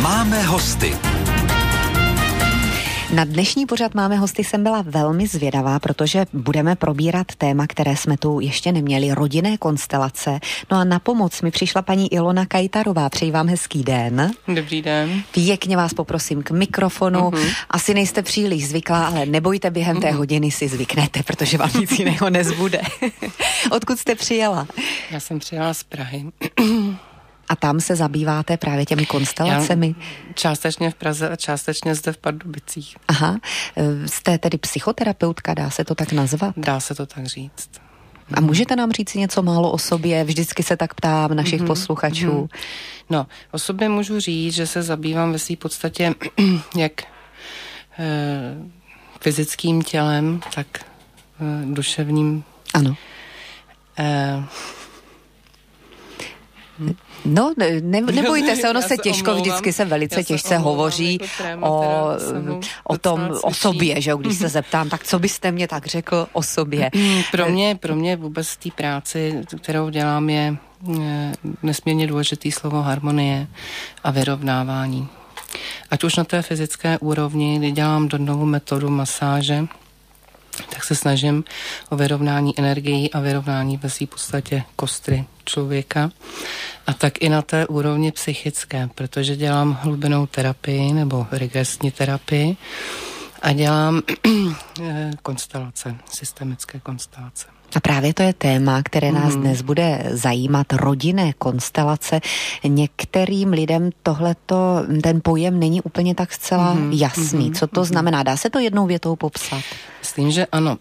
Máme hosty. Na dnešní pořad Máme hosty jsem byla velmi zvědavá, protože budeme probírat téma, které jsme tu ještě neměli, rodinné konstelace. No a na pomoc mi přišla paní Ilona Kajtarová. Přeji vám hezký den. Dobrý den. Pěkně vás poprosím k mikrofonu. Asi nejste příliš zvyklá, ale nebojte, během té hodiny si zvyknete, protože vám nic jiného nezbude. Odkud jste přijela? Já jsem přijela z Prahy. A tam se zabýváte právě těmi konstelacemi? Já částečně v Praze a částečně zde v Pardubicích. Aha. Jste tedy psychoterapeutka, dá se to tak nazvat? Dá se to tak říct. A můžete nám říct něco málo o sobě? Vždycky se tak ptám našich posluchačů. No, o sobě můžu říct, že se zabývám ve své podstatě jak fyzickým tělem, tak duševním. Ano. No, nebojte se, ono se těžko, vždycky se velice těžce hovoří o tom, o sobě, že když se zeptám, tak co byste mě tak řekl o sobě? Pro mě vůbec té práci, kterou dělám, je nesmírně důležitý slovo harmonie a vyrovnávání. Ať už na té fyzické úrovni, kdy dělám novou metodu masáže, tak se snažím o vyrovnání energií a vyrovnání ve své podstatě kostry člověka. A tak i na té úrovni psychické, protože dělám hlubinnou terapii nebo regresní terapii a dělám konstelace, systemické konstelace. A právě to je téma, které nás dnes bude zajímat, rodinné konstelace. Některým lidem ten pojem není úplně tak zcela jasný. Co to znamená? Dá se to jednou větou popsat? Myslím, že ano.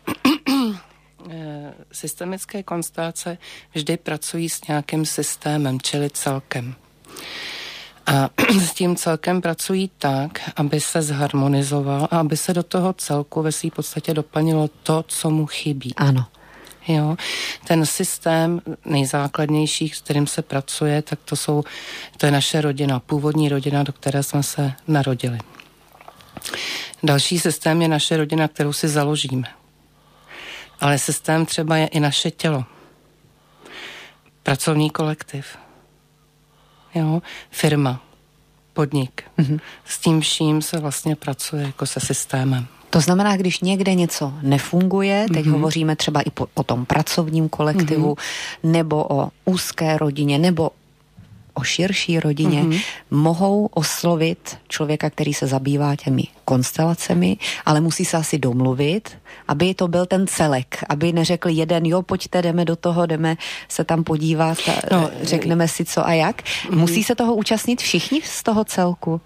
Systemické konstelace vždy pracují s nějakým systémem, čili celkem. A s tím celkem pracují tak, aby se zharmonizoval a aby se do toho celku ve své podstatě doplnilo to, co mu chybí. Ano. Jo, ten systém nejzákladnější, s kterým se pracuje, tak to je naše rodina, původní rodina, do které jsme se narodili. Další systém je naše rodina, kterou si založíme. Ale systém třeba je i naše tělo. Pracovní kolektiv. Jo, firma, podnik. S tím vším se vlastně pracuje jako se systémem. To znamená, když někde něco nefunguje, teď hovoříme třeba i o tom pracovním kolektivu, nebo o úzké rodině, nebo o širší rodině, mohou oslovit člověka, který se zabývá těmi konstelacemi, ale musí se asi domluvit, aby to byl ten celek, aby neřekl jeden, jo, pojďte, jdeme do toho, jdeme se tam podívat, řekneme si co a jak. Musí se toho účastnit všichni z toho celku?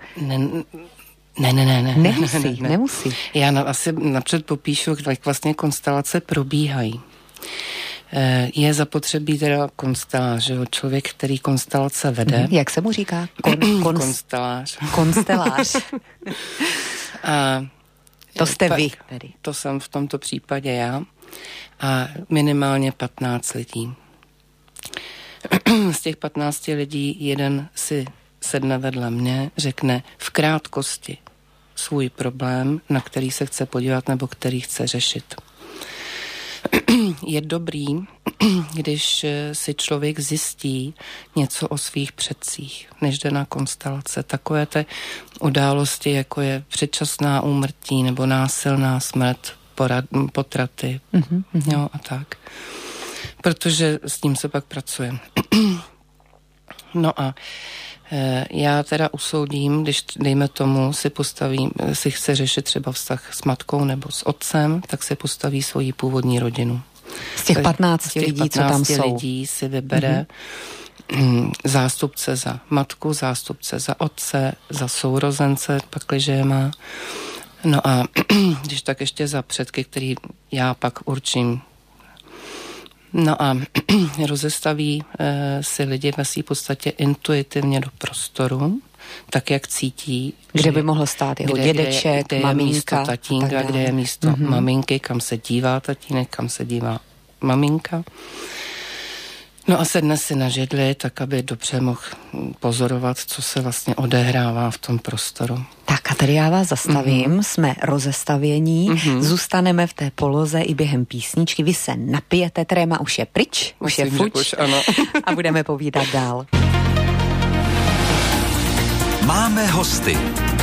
Ne. Nemusí. Já asi napřed popíšu, jak vlastně konstelace probíhají. Je zapotřebí teda konstelář, člověk, který konstelace vede. Jak se mu říká? Konstelář. Konstelář. A to jste vy tedy. To jsem v tomto případě já. A minimálně 15 lidí. Z těch 15 lidí jeden si sedne vedle mě, řekne v krátkosti svůj problém, na který se chce podívat nebo který chce řešit. Je dobrý, když si člověk zjistí něco o svých předcích, než jde na konstelace. Takové ty události, jako je předčasná úmrtí nebo násilná smrt, potraty, jo, a tak. Protože s tím se pak pracuje. No a já teda usoudím, když dejme tomu si chce řešit třeba vztah s matkou nebo s otcem, tak si postaví svoji původní rodinu. Z těch 15 lidí, co tam jsou. Lidí si vybere zástupce za matku, zástupce za otce, za sourozence, pakliže je má. No a když tak ještě za předky, který já pak určím. No a rozestaví si lidi ve své podstatě intuitivně do prostoru, tak jak cítí. Kde by mohl stát jeho dědeček, kde maminka. Kde je místo tatínka, kde je místo maminky, kam se dívá tatínek, kam se dívá maminka. No a sedne si na židli, tak aby dobře mohl pozorovat, co se vlastně odehrává v tom prostoru. Tak a tady já vás zastavím, jsme rozestavění, zůstaneme v té poloze i během písničky, vy se napijete, tréma už je pryč, už je fuč ano. a budeme povídat dál. Máme Máme hosty.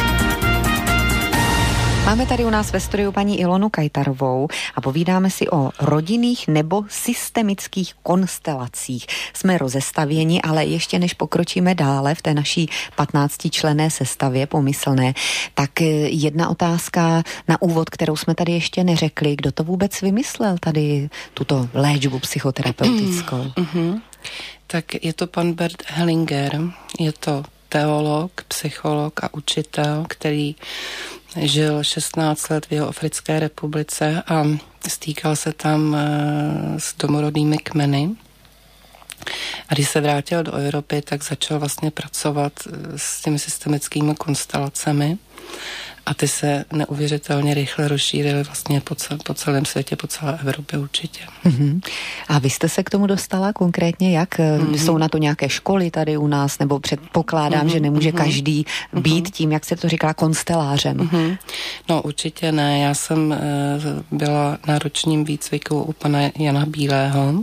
Máme tady u nás ve studiu paní Ilonu Kajtarovou a povídáme si o rodinných nebo systemických konstelacích. Jsme rozestavěni, ale ještě než pokročíme dále v té naší 15členné sestavě pomyslné, tak jedna otázka na úvod, kterou jsme tady ještě neřekli. Kdo to vůbec vymyslel tady tuto léčbu psychoterapeutickou? Tak je to pan Bert Hellinger, je to teolog, psycholog a učitel, který žil 16 let v Jihoafrické republice a stýkal se tam s domorodými kmeny. A když se vrátil do Evropy, tak začal vlastně pracovat s těmi systemickými konstelacemi a ty se neuvěřitelně rychle rozšířily vlastně po celém světě, po celé Evropě určitě. A vy jste se k tomu dostala konkrétně jak? Jsou na to nějaké školy tady u nás, nebo předpokládám, že nemůže každý být tím, jak se to říká, konstelářem? No určitě ne, já jsem byla na ročním výcviku u pana Jana Bílého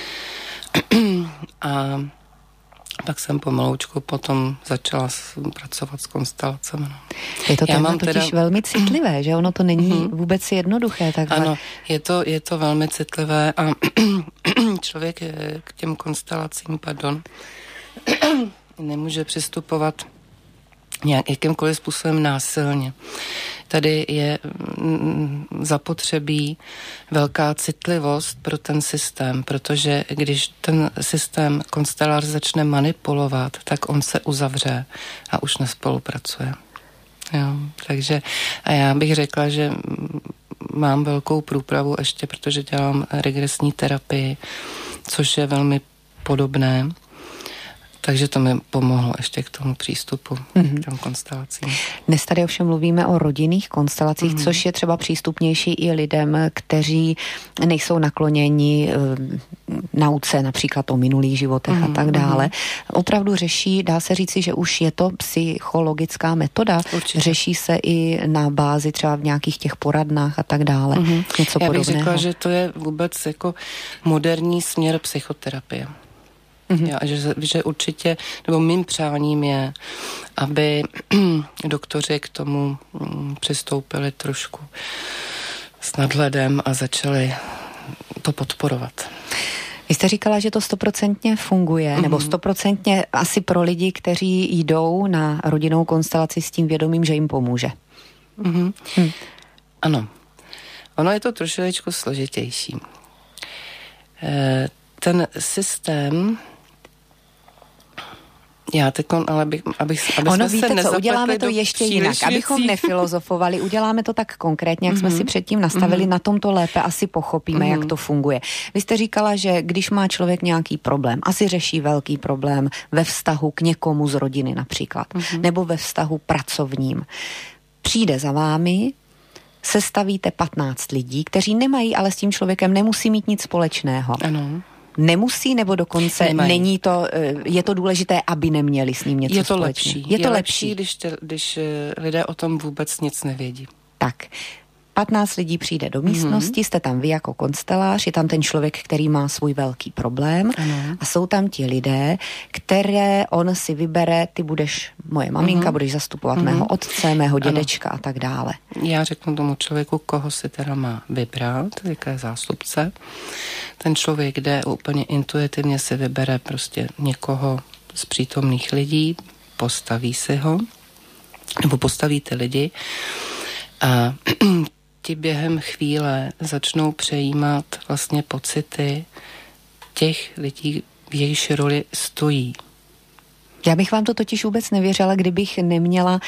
a pak jsem pomaloučku potom začala pracovat s konstelacemi. No. Je to téma totiž velmi citlivé, že ono to není vůbec jednoduché. Takhle. Ano, je to velmi citlivé a člověk k těm konstelacím, nemůže přistupovat jakýmkoliv způsobem násilně. Tady je zapotřebí velká citlivost pro ten systém, protože když ten systém konstelář začne manipulovat, tak on se uzavře a už nespolupracuje. Jo, takže a já bych řekla, že mám velkou průpravu ještě, protože dělám regresní terapii, což je velmi podobné. Takže to mi pomohlo ještě k tomu přístupu, k těm konstelacím. Dnes tady ovšem mluvíme o rodinných konstelacích, což je třeba přístupnější i lidem, kteří nejsou nakloněni nauce, například o minulých životech a tak dále. Opravdu řeší, dá se říci, že už je to psychologická metoda. Určitě. Řeší se i na bázi třeba v nějakých těch poradnách a tak dále. Něco Já bych podobného. řekla, že to je vůbec jako moderní směr psychoterapie. Já, že určitě, nebo mým přáním je, aby doktoři k tomu přistoupili trošku s nadhledem a začali to podporovat. Vy jste říkala, že to 100% funguje, nebo 100% asi pro lidi, kteří jdou na rodinnou konstelaci s tím vědomím, že jim pomůže. Ano. Ono je to trošičku složitější. Ten systém já teď, ale aby jsme víte se co, uděláme to ještě jinak, abychom nefilozofovali, uděláme to tak konkrétně, jak jsme si předtím nastavili, na tom to lépe asi pochopíme, jak to funguje. Vy jste říkala, že když má člověk nějaký problém, asi řeší velký problém ve vztahu k někomu z rodiny například, nebo ve vztahu pracovním. Přijde za vámi, sestavíte 15 lidí, kteří nemají, ale s tím člověkem nemusí mít nic společného. Ano. Nemusí, nebo dokonce není to, je to důležité, aby neměli s ním něco společného? Je to lepší, když lidé o tom vůbec nic nevědí. Tak, 15 lidí přijde do místnosti, jste tam vy jako konstelář, je tam ten člověk, který má svůj velký problém a jsou tam ti lidé, které on si vybere, ty budeš moje maminka, budeš zastupovat mého otce, mého dědečka a tak dále. Já řeknu tomu člověku, koho si teda má vybrat, jaké zástupce. Ten člověk jde úplně intuitivně, si vybere prostě někoho z přítomných lidí, postaví si ho, nebo postaví ty lidi a ti během chvíle začnou přejímat vlastně pocity těch lidí, v jejichž roli stojí. Já bych vám to totiž vůbec nevěřila, kdybych neměla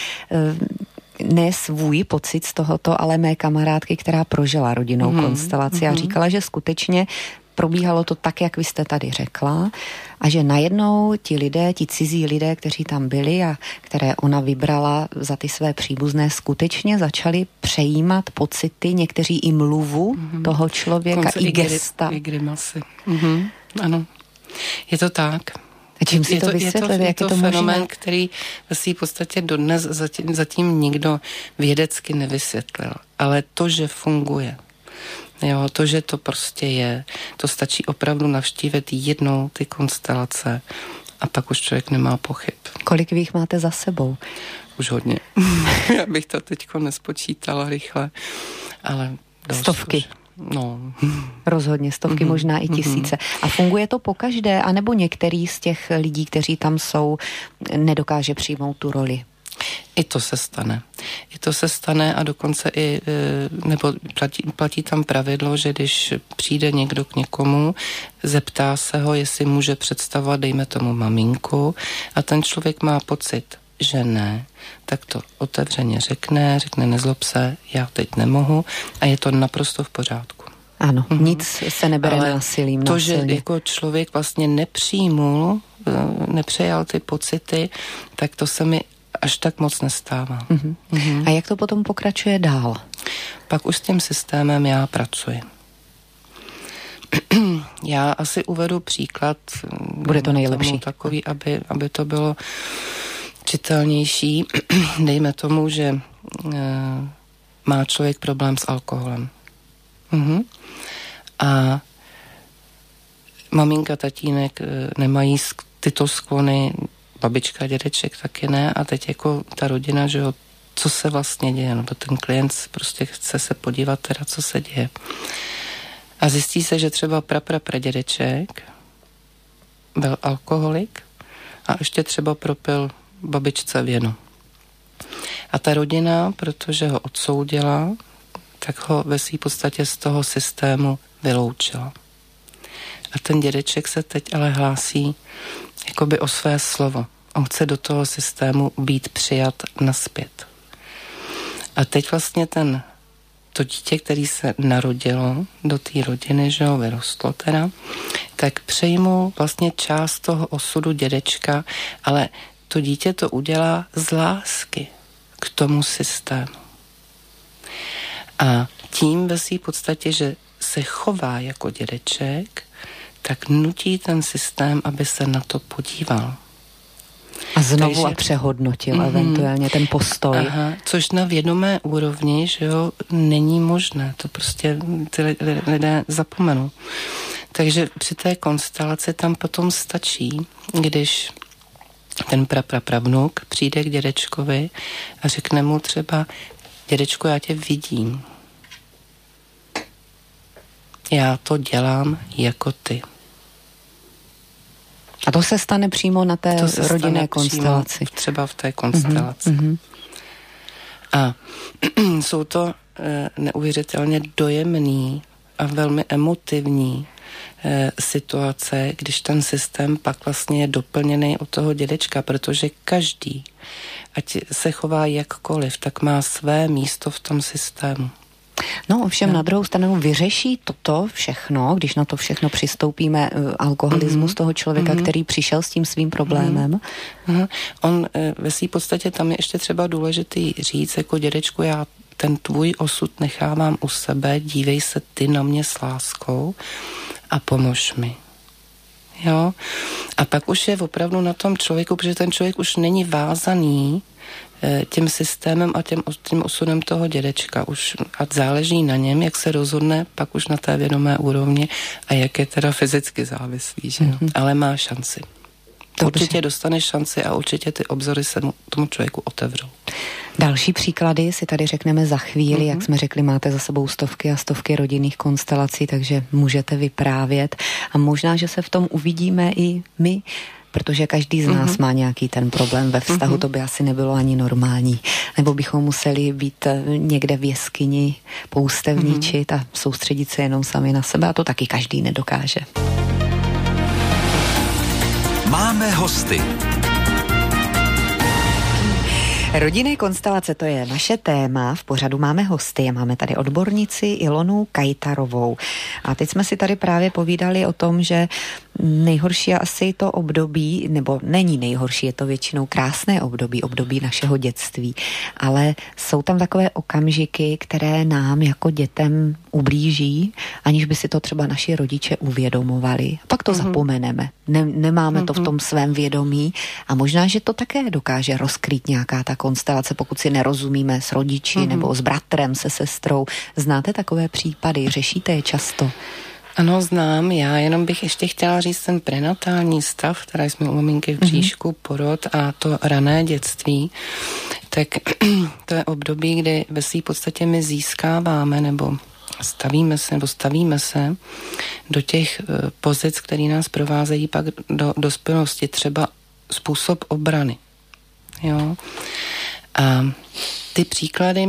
ne svůj pocit z tohoto, ale mé kamarádky, která prožila rodinnou konstelaci a říkala, že skutečně probíhalo to tak, jak vy jste tady řekla, a že najednou ti lidé, ti cizí lidé, kteří tam byli a které ona vybrala za ty své příbuzné, skutečně začali přejímat pocity, někteří i mluvu toho člověka, i gesta. I grimasy. Ano, je to tak. A čím si to vysvětlili, jak je to fenomén, možné? který v podstatě dodnes zatím nikdo vědecky nevysvětlil. Ale to, že funguje, jo, to, že to prostě je, to stačí opravdu navštívit jednou ty konstelace a pak už člověk nemá pochyb. Kolik vy jich máte za sebou? už hodně. Já bych to teďko nespočítala rychle, ale stovky. Už. No. Rozhodně, stovky, možná i tisíce. A funguje to pokaždé, anebo některý z těch lidí, kteří tam jsou, nedokáže přijmout tu roli? I to se stane. I to se stane a dokonce i, nebo platí tam pravidlo, že když přijde někdo k někomu, zeptá se ho, jestli může představovat, dejme tomu maminku, a ten člověk má pocit, že ne, tak to otevřeně řekne nezlob se, já teď nemohu, a je to naprosto v pořádku. Ano, nic se nebere násilím. To, že jako člověk vlastně nepřejal ty pocity, tak to se mi až tak moc nestává. A jak to potom pokračuje dál? Pak už s tím systémem já pracuji. Já asi uvedu příklad. Bude to nejlepší. Takový, aby to bylo čitelnější. Dejme tomu, že má člověk problém s alkoholem. A maminka, tatínek nemají tyto sklony, babička, dědeček taky ne, a teď jako ta rodina, že jo, co se vlastně děje, no ten klient prostě chce se podívat teda, co se děje. A zjistí se, že třeba pradědeček byl alkoholik a ještě třeba propil babičce věno. A ta rodina, protože ho odsoudila, tak ho ve své podstatě z toho systému vyloučila. A ten dědeček se teď ale hlásí jakoby o své slovo. On chce do toho systému být přijat nazpět. A teď vlastně to dítě, který se narodilo do té rodiny, že ho vyrostlo teda, tak přejmul vlastně část toho osudu dědečka, ale to dítě to udělá z lásky k tomu systému. A tím ve své podstatě, že se chová jako dědeček, tak nutí ten systém, aby se na to podíval. A znovu a přehodnotil eventuálně ten postoj. Aha, což na vědomé úrovni, že jo, není možné. To prostě ty lidé zapomenou. Takže při té konstelaci tam potom stačí, když ten prapravnuk přijde k dědečkovi a řekne mu třeba: dědečku, já tě vidím. Já to dělám jako ty. A to se stane přímo na té rodinné konstelaci. Třeba v té konstelaci. A jsou to neuvěřitelně dojemný a velmi emotivní situace, když ten systém pak vlastně je doplněný od toho dědečka, protože každý, ať se chová jakkoliv, tak má své místo v tom systému. No ovšem na druhou stranu vyřeší toto všechno, když na to všechno přistoupíme, alkoholismus toho člověka, který přišel s tím svým problémem. On ve své podstatě tam je ještě třeba důležitý říct, jako dědečku, já ten tvůj osud nechávám u sebe, dívej se ty na mě s láskou a pomož mi. Jo? A pak už je opravdu na tom člověku, protože ten člověk už není vázaný tím systémem a tím osudem toho dědečka. Už a záleží na něm, jak se rozhodne, pak už na té vědomé úrovni a jak je teda fyzicky závislý, že jo? Ale má šanci. Určitě dostane šanci a určitě ty obzory se tomu člověku otevřou. Další příklady si tady řekneme za chvíli, jak jsme řekli, máte za sebou stovky a stovky rodinných konstelací, takže můžete vyprávět a možná, že se v tom uvidíme i my, protože každý z nás má nějaký ten problém ve vztahu, to by asi nebylo ani normální. Nebo bychom museli být někde v jeskyni, poustevničit a soustředit se jenom sami na sebe a to taky každý nedokáže. Máme hosty. Rodinné konstelace, to je naše téma. V pořadu máme hosty a máme tady odbornici Ilonu Kajtarovou. A teď jsme si tady právě povídali o tom, že nejhorší je asi to období, nebo není nejhorší, je to většinou krásné období našeho dětství, ale jsou tam takové okamžiky, které nám jako dětem ublíží, aniž by si to třeba naši rodiče uvědomovali. Pak to zapomeneme. Nemáme to v tom svém vědomí a možná, že to také dokáže rozkrýt nějaká ta konstelace, pokud si nerozumíme s rodiči nebo s bratrem, se sestrou. Znáte takové případy? Řešíte je často? Ano, znám. Já jenom bych ještě chtěla říct ten prenatální stav, která jsme u maminky v bříšku, porod a to rané dětství. tak to je období, kdy ve své podstatě my získáváme nebo stavíme se do těch pozic, které nás provázejí pak do dospělosti, třeba způsob obrany. Jo? A ty příklady,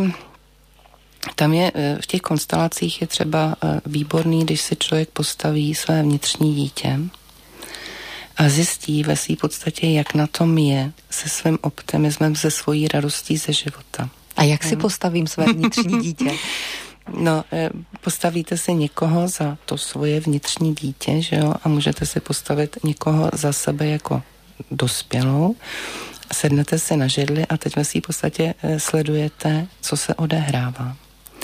tam je v těch konstelacích je třeba výborný, když si člověk postaví své vnitřní dítě a zjistí ve své podstatě, jak na tom je se svým optimismem, se svojí radostí ze života. A jak si postavím své vnitřní dítě? No, postavíte si někoho za to svoje vnitřní dítě, že jo, a můžete si postavit někoho za sebe jako dospělou, sednete si na židli a teď ve svý podstatě sledujete, co se odehrává.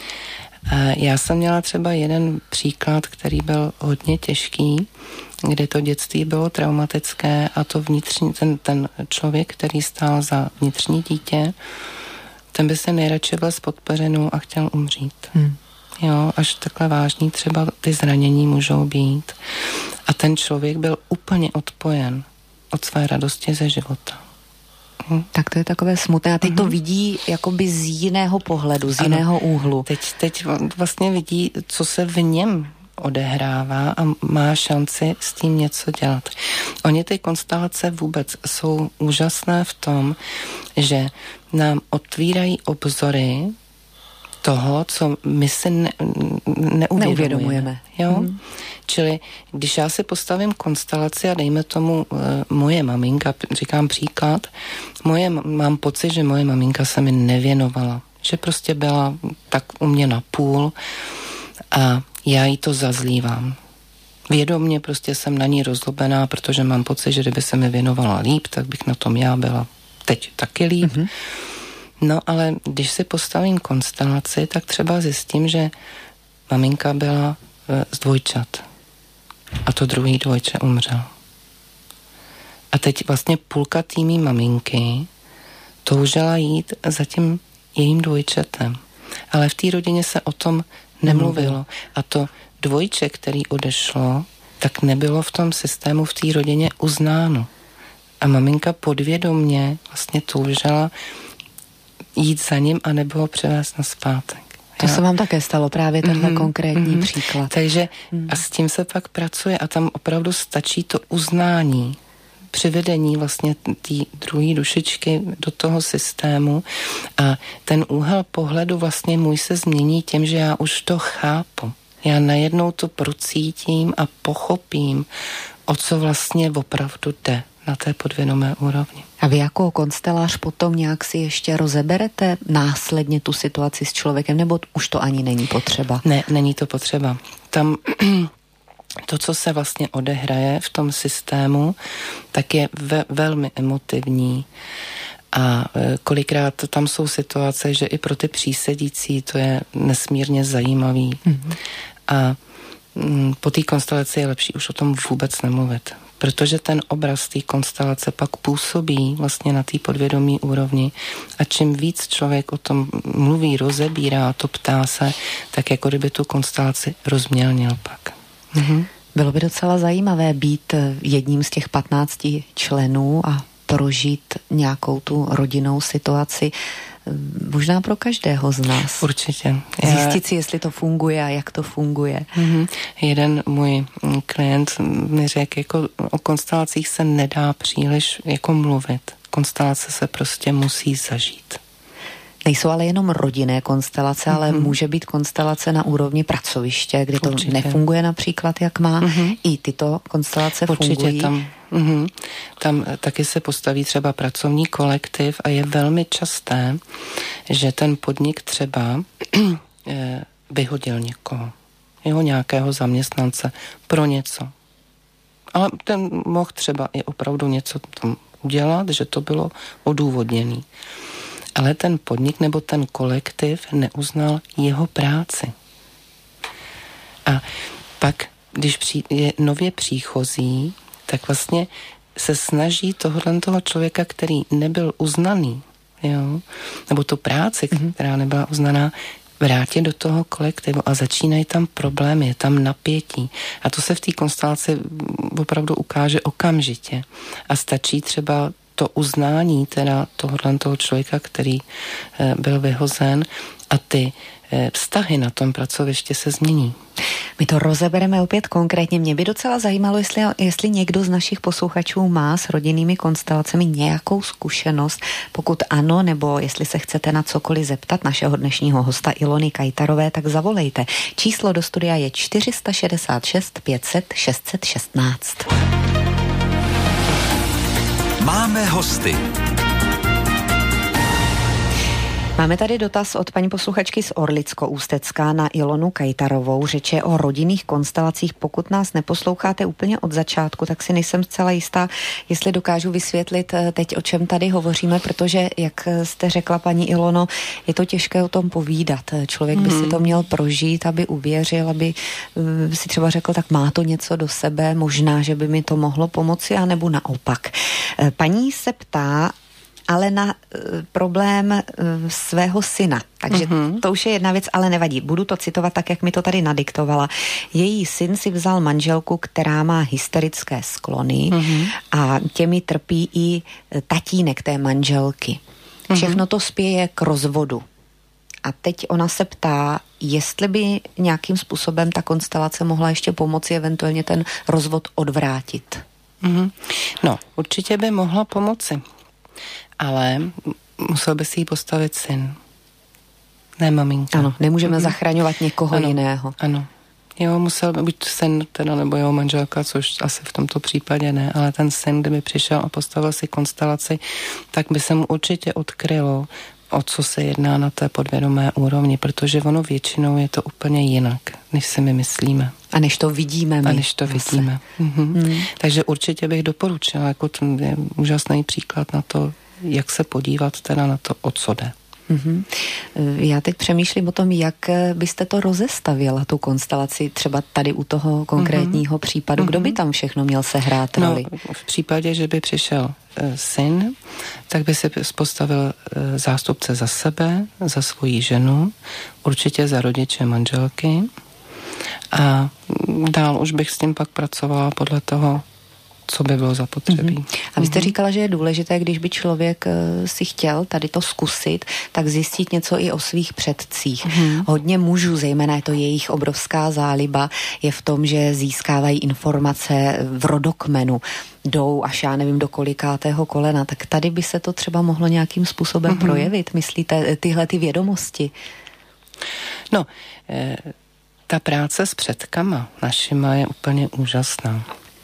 Já jsem měla třeba jeden příklad, který byl hodně těžký, kde to dětství bylo traumatické a to vnitřní, ten člověk, který stál za vnitřní dítě, ten by se nejradši vlez pod peřinu a chtěl umřít. Jo, až takhle vážný třeba ty zranění můžou být. A ten člověk byl úplně odpojen od své radosti ze života. Tak to je takové smutné. A teď to vidí jakoby z jiného pohledu, z jiného úhlu. Teď vlastně vidí, co se v něm odehrává a má šanci s tím něco dělat. Oni ty konstelace vůbec jsou úžasné v tom, že nám otvírají obzory toho, co my si neuvědomujeme. Jo? Čili když já si postavím konstelaci a dejme tomu moje maminka, říkám příklad, mám pocit, že moje maminka se mi nevěnovala, že prostě byla tak u mě na půl a já jí to zazlívám. Vědomně prostě jsem na ní rozlobená, protože mám pocit, že kdyby se mi věnovala líp, tak bych na tom já byla teď taky líp. No ale když si postavím konstelaci, tak třeba zjistím, že maminka byla z dvojčat a to druhý dvojče umřel. A teď vlastně půlka týmí maminky toužila jít za tím jejím dvojčetem. Ale v té rodině se o tom nemluvilo. A to dvojče, který odešlo, tak nebylo v tom systému v té rodině uznáno. A maminka podvědomně vlastně toužila jít za ním a nebylo převést nazpátek. To se vám také stalo, právě tenhle konkrétní příklad. Takže a s tím se pak pracuje a tam opravdu stačí to uznání, přivedení vlastně té druhé dušičky do toho systému a ten úhel pohledu vlastně můj se změní tím, že já už to chápu. Já najednou to procítím a pochopím, o co vlastně opravdu jde na té podvědomé úrovni. A vy jako konstelář potom nějak si ještě rozeberete následně tu situaci s člověkem, nebo už to ani není potřeba? Ne, není to potřeba. Tam to, co se vlastně odehraje v tom systému, tak je velmi emotivní a kolikrát tam jsou situace, že i pro ty přísedící to je nesmírně zajímavý. A po té konstelaci je lepší už o tom vůbec nemluvit, protože ten obraz té konstelace pak působí vlastně na té podvědomí úrovni a čím víc člověk o tom mluví, rozebírá, to ptá se, tak jako kdyby tu konstelaci rozmělnil pak. Bylo by docela zajímavé být jedním z těch 15 členů a prožít nějakou tu rodinnou situaci, možná pro každého z nás. Určitě. Zjistit si, jestli to funguje a jak to funguje. Jeden můj klient mi řekl, jako o konstelacích se nedá příliš jako mluvit. Konstelace se prostě musí zažít. Nejsou ale jenom rodinné konstelace, ale může být konstelace na úrovni pracoviště, kde to nefunguje například, jak má. I tyto konstelace fungují. Tam taky se postaví třeba pracovní kolektiv a je velmi časté, že ten podnik třeba vyhodil někoho, jeho nějakého zaměstnance pro něco. Ale ten mohl třeba i opravdu něco tam udělat, že to bylo odůvodněné. Ale ten podnik nebo ten kolektiv neuznal jeho práci. A pak, když je nově příchozí, tak vlastně se snaží toho člověka, který nebyl uznaný, jo, nebo tu práci, která nebyla uznaná, vrátit do toho kolektivu a začínají tam problémy, je tam napětí. A to se v té konstelaci opravdu ukáže okamžitě. A stačí třeba to uznání teda toho člověka, který byl vyhozen, a ty vztahy na tom pracovišti se změní. My to rozebereme opět konkrétně. Mě by docela zajímalo, jestli někdo z našich posluchačů má s rodinnými konstelacemi nějakou zkušenost. Pokud ano, nebo jestli se chcete na cokoliv zeptat našeho dnešního hosta Ilony Kajtarové, tak zavolejte. Číslo do studia je 466 500 616. Máme hosty. Máme tady dotaz od paní posluchačky z Orlicko-Ústecka na Ilonu Kajtarovou. Řeč je o rodinných konstelacích. Pokud nás neposloucháte úplně od začátku, tak si nejsem zcela jistá, jestli dokážu vysvětlit teď, o čem tady hovoříme, protože, jak jste řekla, paní Ilono, je to těžké o tom povídat. Člověk by si to měl prožít, aby uvěřil, aby si třeba řekl, tak má to něco do sebe, možná, že by mi to mohlo pomoci, anebo naopak. Paní se ptá, ale na problém svého syna. Takže to už je jedna věc, ale nevadí. Budu to citovat tak, jak mi to tady nadiktovala. Její syn si vzal manželku, která má hysterické sklony a těmi trpí i tatínek té manželky. Všechno to spěje k rozvodu. A teď ona se ptá, jestli by nějakým způsobem ta konstelace mohla ještě pomoci eventuálně ten rozvod odvrátit. No, určitě by mohla pomoci. Ale musel by si jí postavit syn. Ne maminka. Ano, nemůžeme zachraňovat někoho jiného. Ano. Jo, musel by být syn, teda, nebo jeho manželka, což asi v tomto případě ne, ale ten syn, kdyby přišel a postavil si konstelaci, tak by se mu určitě odkrylo, o co se jedná na té podvědomé úrovni, protože ono většinou je to úplně jinak, než si my myslíme. A než to vidíme my. Takže určitě bych doporučila, jako to je úžasný příklad na to, jak se podívat teda na to, o co jde. Já teď přemýšlím o tom, jak byste to rozestavila, tu konstelaci, třeba tady u toho konkrétního případu. Kdo by tam všechno měl sehrát roli? No, v případě, že by přišel syn, tak by si postavil zástupce za sebe, za svoji ženu, určitě za rodiče manželky a dál už bych s tím pak pracovala podle toho, co by bylo zapotřebí. A vy jste říkala, že je důležité, když by člověk si chtěl tady to zkusit, tak zjistit něco i o svých předcích. Hodně mužů, zejména je to jejich obrovská záliba, je v tom, že získávají informace v rodokmenu, jdou až já nevím do kolikátého kolena, tak tady by se to třeba mohlo nějakým způsobem projevit, myslíte, tyhle ty vědomosti? No, ta práce s předkama našima je úplně úžasná.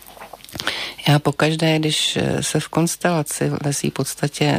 Já pokaždé, když se v konstelaci ve svý podstatě,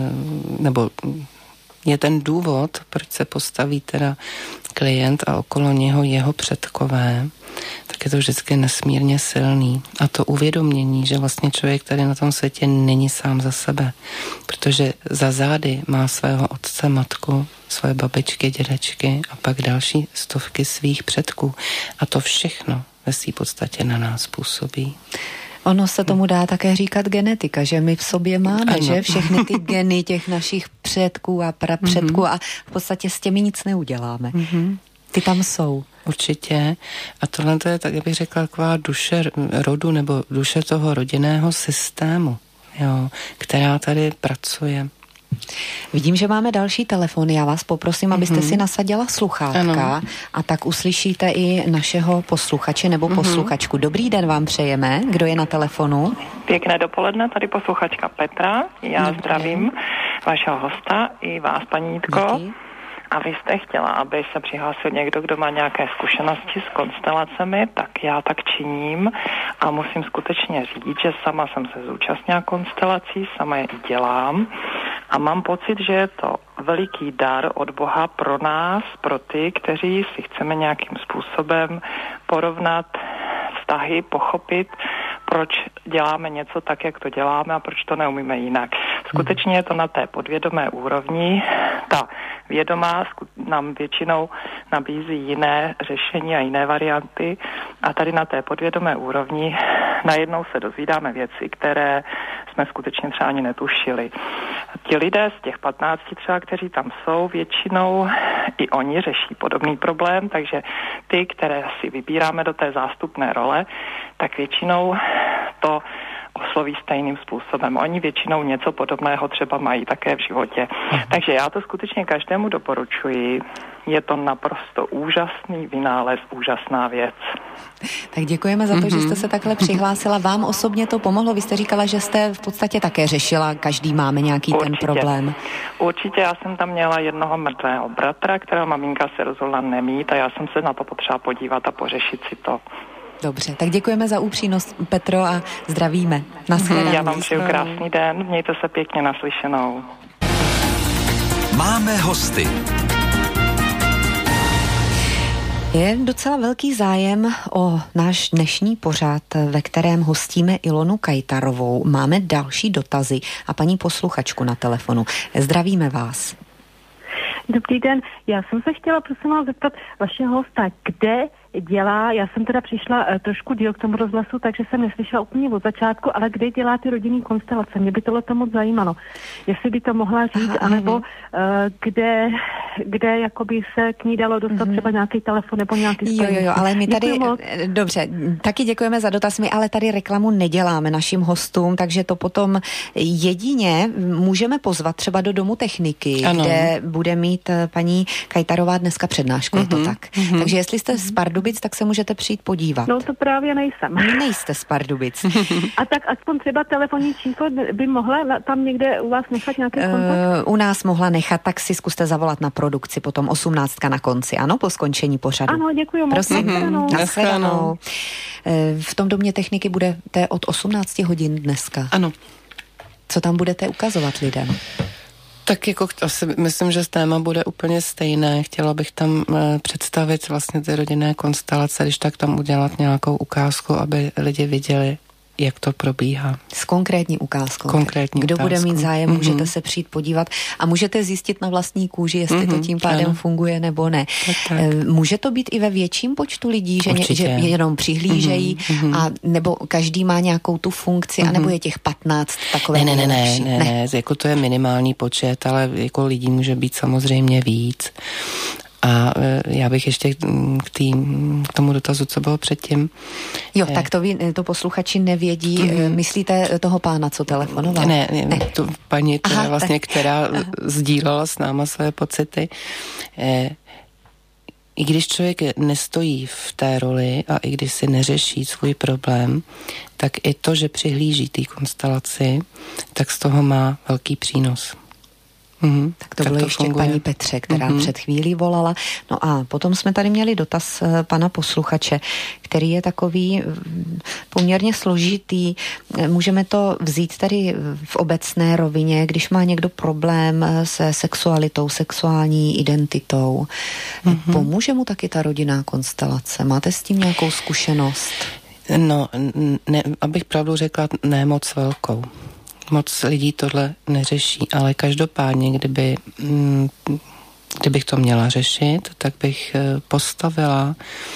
nebo je ten důvod, proč se postaví teda klient a okolo něho jeho předkové, tak je to vždycky nesmírně silný. A to uvědomění, že vlastně člověk tady na tom světě není sám za sebe, protože za zády má svého otce, matku, své babičky, dědečky a pak další stovky svých předků. A to všechno ve svý podstatě na nás působí. Ono se tomu dá také říkat genetika, že my v sobě máme, že všechny ty geny těch našich předků a prapředků a v podstatě s těmi nic neuděláme. Ty tam jsou. Určitě. A tohle je, tak bych řekla, taková duše rodu nebo duše toho rodinného systému, jo, která tady pracuje. Vidím, že máme další telefon. Já vás poprosím, abyste si nasadila sluchátka a tak uslyšíte i našeho posluchače nebo posluchačku. Dobrý den vám přejeme. Kdo je na telefonu? Pěkné dopoledne, tady posluchačka Petra. Já zdravím vašeho hosta i vás, paní Jitko. Díky. A vy jste chtěla, aby se přihlásil někdo, kdo má nějaké zkušenosti s konstelacemi, tak já tak činím a musím skutečně říct, že sama jsem se zúčastnila konstelací, sama je i dělám a mám pocit, že je to veliký dar od Boha pro nás, pro ty, kteří si chceme nějakým způsobem porovnat vztahy, pochopit, proč děláme něco tak, jak to děláme a proč to neumíme jinak. Skutečně je to na té podvědomé úrovni. Ta vědomá nám většinou nabízí jiné řešení a jiné varianty a tady na té podvědomé úrovni najednou se dozvídáme věci, které jsme skutečně třeba ani netušili. Ti lidé z těch 15 třeba, kteří tam jsou, většinou i oni řeší podobný problém, takže ty, které si vybíráme do té zástupné role, tak většinou to osloví stejným způsobem. Oni většinou něco podobného třeba mají také v životě. Takže já to skutečně každému doporučuji. Je to naprosto úžasný vynález, úžasná věc. Tak děkujeme za to, že jste se takhle přihlásila. Vám osobně to pomohlo? Vy jste říkala, že jste v podstatě také řešila, každý máme nějaký ten problém. Určitě, já jsem tam měla jednoho mrtvého bratra, kterého maminka se rozhodla nemít a já jsem se na to potřeba podívat a pořešit si to. Dobře, tak děkujeme za upřímnost, Petro, a zdravíme. Nashledanou. Já vám přeju krásný den, mějte se pěkně, naslyšenou. Máme hosty. Je docela velký zájem o náš dnešní pořad, ve kterém hostíme Ilonu Kajtarovou. Máme další dotazy a paní posluchačku na telefonu. Zdravíme vás. Dobrý den, já jsem se chtěla prosím vás zeptat vašeho hosta, kde dělá, já jsem teda přišla trošku díl k tomu rozhlasu, takže jsem neslyšela úplně od začátku, ale kde dělá ty rodinný konstelace, mě by tohle moc zajímalo. Jestli by to mohla říct, anebo kde jakoby se k ní dalo dostat třeba nějaký telefon nebo nějaký spojení. Jo, ale my tady, dobře, taky děkujeme za dotaz, my ale tady reklamu neděláme našim hostům, takže to potom jedině můžeme pozvat třeba do Domu techniky, ano, kde bude mít paní Kajtarová dneska přednášku, je to tak. Takže jestli jste z Pardubic, tak se můžete přijít podívat. No to právě nejsem. Nejste z Pardubic. A tak aspoň třeba telefonní číslo by mohla tam někde u vás nechat nějaký kontakt? U nás mohla nechat, tak si zkuste zavolat na produkci, potom 18 na konci, ano, po skončení pořadu. Ano, děkuji moc. Prosím, nashledanou. V tom Domě techniky budete od 18 hodin dneska. Ano. Co tam budete ukazovat lidem? Tak jako asi myslím, že téma bude úplně stejné. Chtěla bych tam představit vlastně ty rodinné konstelace, když tak tam udělat nějakou ukázku, aby lidi viděli, jak to probíhá. S konkrétní ukázkou. Kdo bude mít zájem, můžete se přijít podívat a můžete zjistit na vlastní kůži, jestli to tím pádem funguje nebo ne. Tak. Může to být i ve větším počtu lidí, že jenom přihlížejí a nebo každý má nějakou tu funkci, anebo je těch 15 takové. Ne, jako to je minimální počet, ale jako lidí může být samozřejmě víc. A já bych ještě k tomu dotazu, co bylo předtím. Jo, tak to posluchači nevědí. Myslíte toho pána, co telefonoval? Ne. Tu paní, která sdílela s náma své pocity. I když člověk nestojí v té roli a i když si neřeší svůj problém, tak i to, že přihlíží té konstelaci, tak z toho má velký přínos. Tak to bylo ještě k paní Petře, která před chvílí volala. No a potom jsme tady měli dotaz pana posluchače, který je takový poměrně složitý. Můžeme to vzít tady v obecné rovině, když má někdo problém se sexualitou, sexuální identitou. Pomůže mu taky ta rodinná konstelace? Máte s tím nějakou zkušenost? No, ne, abych pravdu řekla, ne moc velkou. Moc lidí tohle neřeší, ale každopádně, kdybych to měla řešit, tak bych postavila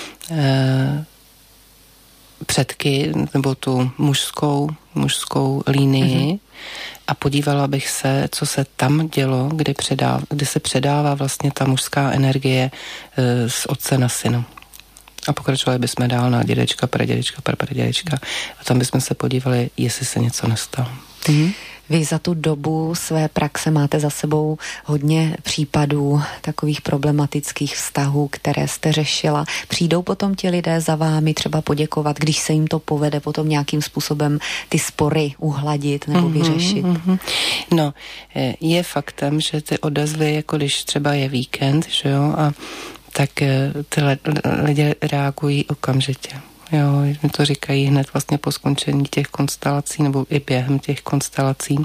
předky nebo tu mužskou linii a podívala bych se, co se tam dělo, kdy se předává vlastně ta mužská energie z otce na syna. A pokračovali bychom dál na dědečka, pradědečka a tam bychom se podívali, jestli se něco nestalo. Vy za tu dobu své praxe máte za sebou hodně případů takových problematických vztahů, které jste řešila. Přijdou potom ti lidé za vámi třeba poděkovat, když se jim to povede potom nějakým způsobem ty spory uhladit nebo vyřešit? No, je faktem, že ty odezvy, jako když třeba je víkend, že jo, a tak ty lidé reagují okamžitě. Jo, mi to říkají hned vlastně po skončení těch konstelací nebo i během těch konstelací.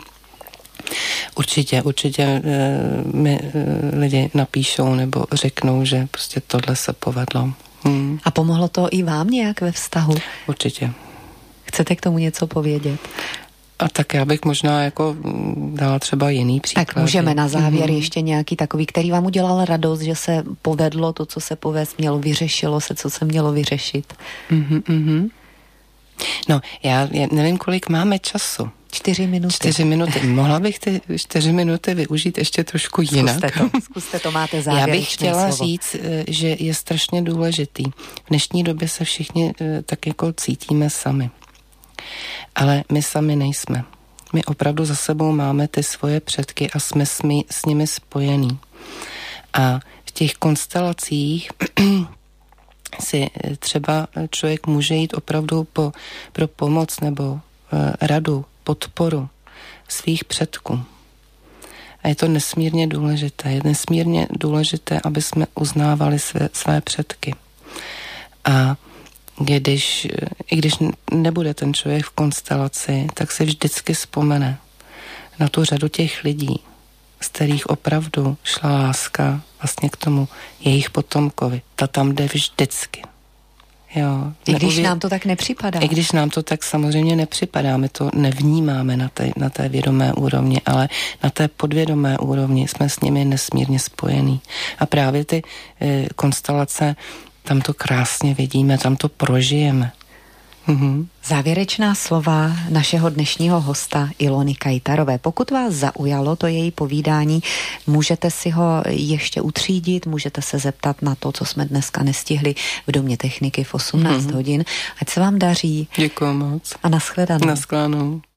Určitě mi lidi napíšou nebo řeknou, že prostě tohle se povedlo. A pomohlo to i vám nějak ve vztahu? Určitě. Chcete k tomu něco povědět? A tak já bych možná jako dala třeba jiný příklad. Tak můžeme na závěr ještě nějaký takový, který vám udělal radost, že se povedlo to, co se povést mělo, vyřešilo se, co se mělo vyřešit. No, já nevím, kolik máme času. 4 minuty. 4 minuty. Mohla bych ty 4 minuty využít ještě trošku jinak? Zkuste to, máte závěrečné Já bych chtěla slovo. říct, že je strašně důležitý. V dnešní době se všichni tak jako cítíme sami. Ale my sami nejsme. My opravdu za sebou máme ty svoje předky a jsme s nimi spojení. A v těch konstelacích si třeba člověk může jít opravdu pro pomoc nebo radu, podporu svých předků. A je to nesmírně důležité. Je nesmírně důležité, aby jsme uznávali své předky. A i když nebude ten člověk v konstelaci, tak si vždycky vzpomene na tu řadu těch lidí, z kterých opravdu šla láska vlastně k tomu jejich potomkovi. Ta tam jde vždycky. Jo, I když nám to tak nepřipadá. I když nám to tak samozřejmě nepřipadá, my to nevnímáme na té vědomé úrovni, ale na té podvědomé úrovni jsme s nimi nesmírně spojení. A právě ty konstelace, tam to krásně vidíme, tam to prožijeme. Závěrečná slova našeho dnešního hosta Ilony Kajtarové. Pokud vás zaujalo to její povídání, můžete si ho ještě utřídit, můžete se zeptat na to, co jsme dneska nestihli v Domě techniky v 18 hodin. Ať se vám daří. Děkuji moc. A nashledanou. Nashledanou.